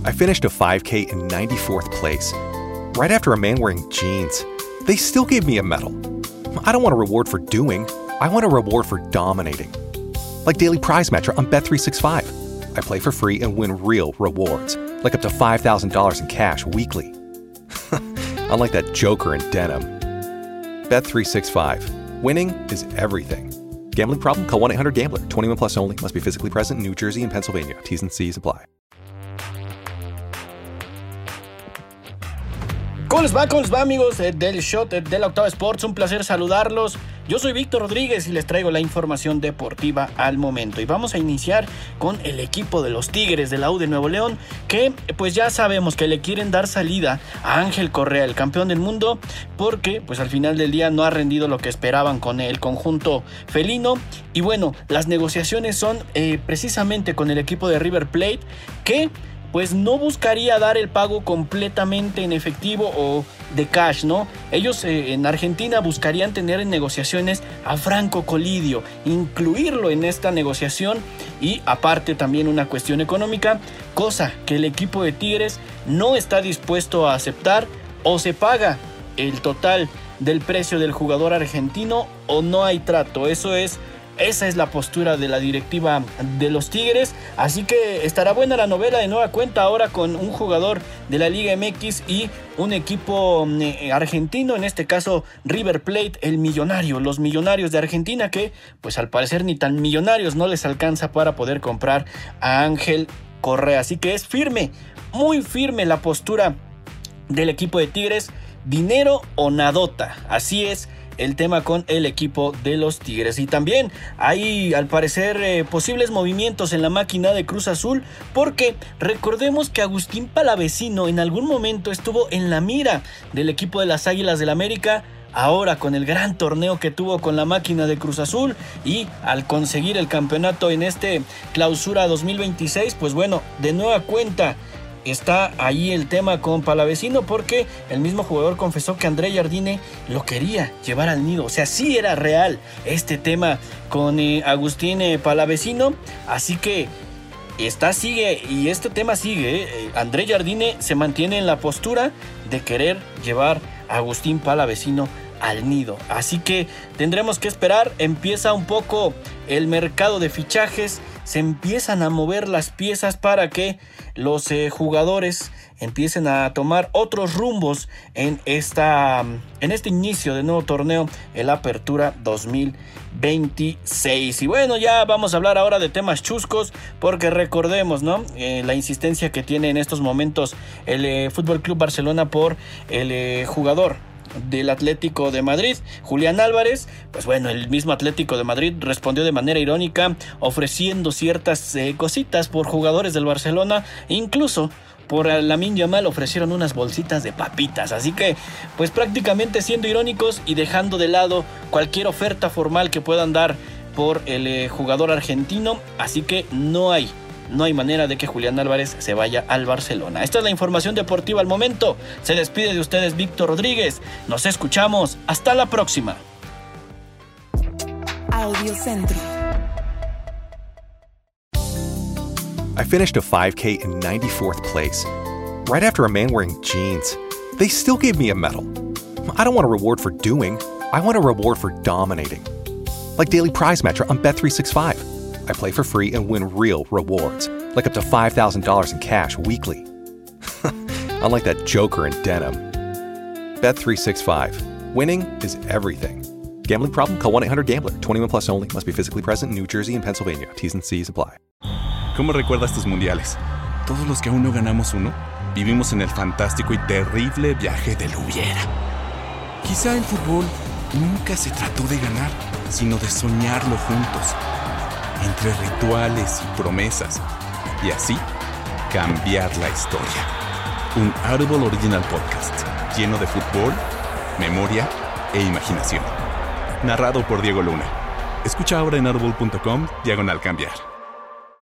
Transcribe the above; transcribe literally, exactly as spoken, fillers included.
I finished a five K in ninety-fourth place, right after a man wearing jeans. They still gave me a medal. I don't want a reward for doing, I want a reward for dominating. Like Daily Prize Match on Bet three sixty-five. I play for free and win real rewards, like up to five thousand dollars in cash weekly. Unlike that joker in denim. Bet three sixty-five. Winning is everything. Gambling problem? Call one eight hundred gambler. twenty-one plus only. Must be physically present in New Jersey and Pennsylvania. T's and C's apply. ¿Cómo les va? ¿Cómo les va, amigos del Shot de la Octava Sports? Un placer saludarlos. Yo soy Víctor Rodríguez y les traigo la información deportiva al momento. Y vamos a iniciar con el equipo de los Tigres de la U de Nuevo León, que pues ya sabemos que le quieren dar salida a Ángel Correa, el campeón del mundo, porque pues al final del día no ha rendido lo que esperaban con el conjunto felino. Y bueno, las negociaciones son eh, precisamente con el equipo de River Plate, que pues no buscaría dar el pago completamente en efectivo o de cash, ¿no? Ellos eh, en Argentina buscarían tener en negociaciones a Franco Colidio, incluirlo en esta negociación y aparte también una cuestión económica, cosa que el equipo de Tigres no está dispuesto a aceptar. O se paga el total del precio del jugador argentino o no hay trato. Eso es Esa es la postura de la directiva de los Tigres, así que estará buena la novela de nueva cuenta ahora con un jugador de la Liga M X y un equipo eh, argentino, en este caso River Plate, el millonario, los millonarios de Argentina, que pues al parecer ni tan millonarios no les alcanza para poder comprar a Ángel Correa, así que es firme, muy firme la postura del equipo de Tigres, dinero o nadota, así es el tema con el equipo de los Tigres. Y también hay al parecer eh, posibles movimientos en la máquina de Cruz Azul, porque recordemos que Agustín Palavecino en algún momento estuvo en la mira del equipo de las Águilas del América. Ahora con el gran torneo que tuvo con la máquina de Cruz Azul y al conseguir el campeonato en este clausura dos mil veintiséis, pues bueno, de nueva cuenta está ahí el tema con Palavecino, porque el mismo jugador confesó que André Jardine lo quería llevar al nido. O sea, sí era real este tema con eh, Agustín eh, Palavecino. Así que está, sigue, y este tema sigue. Eh. André Jardine se mantiene en la postura de querer llevar a Agustín Palavecino al nido. Así que tendremos que esperar. Empieza un poco el mercado de fichajes. Se empiezan a mover las piezas para que los eh, jugadores empiecen a tomar otros rumbos en, esta, en este inicio de nuevo torneo, el Apertura dos mil veintiséis. Y bueno, ya vamos a hablar ahora de temas chuscos, porque recordemos, ¿no? Eh, la insistencia que tiene en estos momentos el eh, F C Barcelona por el eh, jugador del Atlético de Madrid, Julián Álvarez. Pues bueno, el mismo Atlético de Madrid respondió de manera irónica, ofreciendo ciertas eh, cositas por jugadores del Barcelona, incluso por Lamine Yamal ofrecieron unas bolsitas de papitas. Así que pues prácticamente siendo irónicos y dejando de lado cualquier oferta formal que puedan dar por el eh, jugador argentino. Así que no hay No hay manera de que Julián Álvarez se vaya al Barcelona. Esta es la información deportiva al momento. Se despide de ustedes Víctor Rodríguez. Nos escuchamos. Hasta la próxima. Audio Centro. I finished a five K in ninety-fourth place, right after a man wearing jeans. They still gave me a medal. I don't want a reward for doing, I want a reward for dominating. Like Daily Prize Match on Bet three sixty-five. I play for free and win real rewards, like up to five thousand dollars in cash weekly. Unlike that joker in denim. Bet three sixty-five. Winning is everything. Gambling problem? Call one eight hundred gambler. twenty-one plus only. Must be physically present in New Jersey and Pennsylvania. T's and C's apply. ¿Cómo recuerdas tus mundiales? Todos los que aún no ganamos uno, vivimos en el fantástico y terrible viaje del hubiera. Quizá el fútbol nunca se trató de ganar, sino de soñarlo juntos. Entre rituales y promesas, y así cambiar la historia. Un Audible Original Podcast lleno de fútbol, memoria e imaginación. Narrado por Diego Luna. Escucha ahora en audible punto com diagonal cambiar.